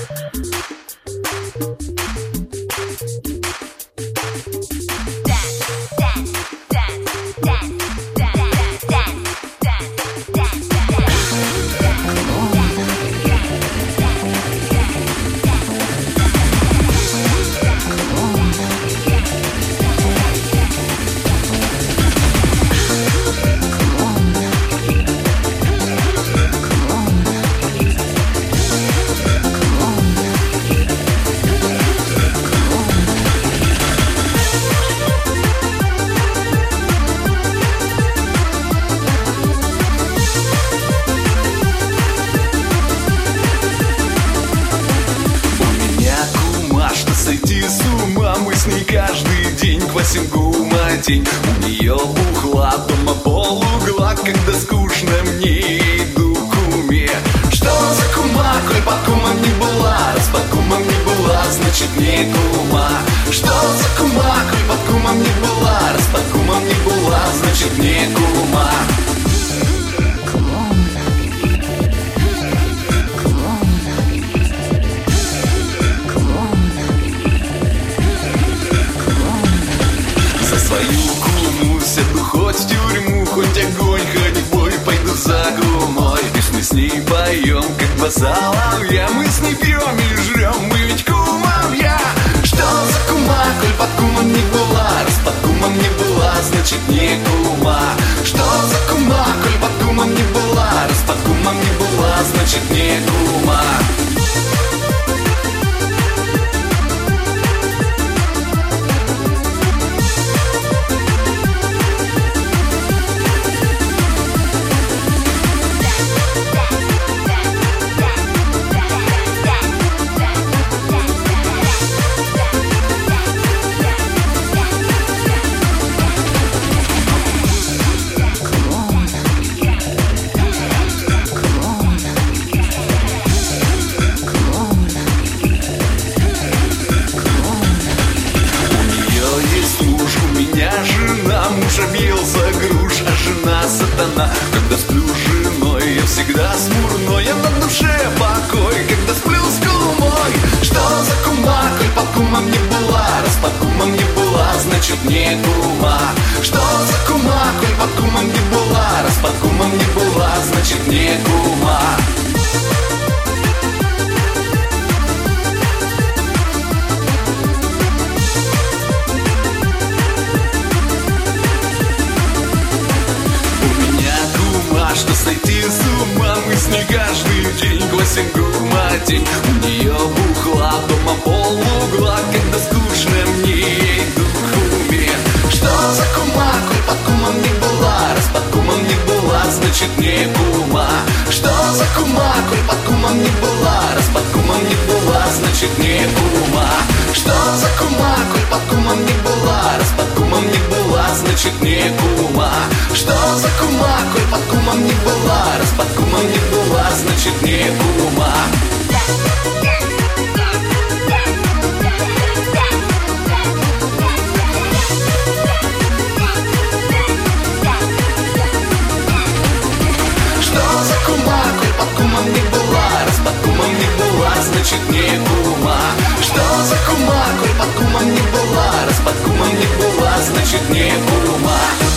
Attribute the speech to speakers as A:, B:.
A: Сойти с ума, мы с ней каждый день квасим гуматень. У нее бухла дома полугла, когда скучно мне иду к уме. Что за кума, коль под кумом не была? Раз под кумом не была, значит не кума. Что за кума, коль под кумом не была? Раз под кумом не была, значит не кума. Свою куму сяду хоть в тюрьму, хоть огонь, хоть бой, пойду за кумой. И мы с ней поем, как два соловья, мы с ней пьем и жрем, мы ведь кумовья. Что за кума, коль под кумом не была? Раз под кумом не была, значит не кума. Что за кума, коль под кумом не была? Раз под кумом не была, значит не кума. Муж объелся груш, а жена сатана. Когда сплю с женой, я всегда смурной, я на душе покой, когда сплю с кумой. Что за кума, коль под кумом не была? Раз под кумом не была, значит не кума. Что за кума, коль под кумом не была? Раз под кумом не была, значит не кума. Что сойти с ума, мы с ней каждый день квасим гуматень. У нее бухла дома полугла, когда скучно мне иду к уме. Что за кума, коль под кумом не была? Раз под кумом не была, значит не кума. Что за кума, коль под кумом не была? Раз под кумом не была, значит не кума. Что за кума, коль под кумом не была? Раз под кумом не была, значит не кума. Что за кума, коль под кумом не была? Раз под кумом не была, значит не кума. Что за кума, коль под кумом не была? Раз под кумом не была, значит не кума. Что за кума, коль под кумом не была? Раз под кумом не была, значит не кума.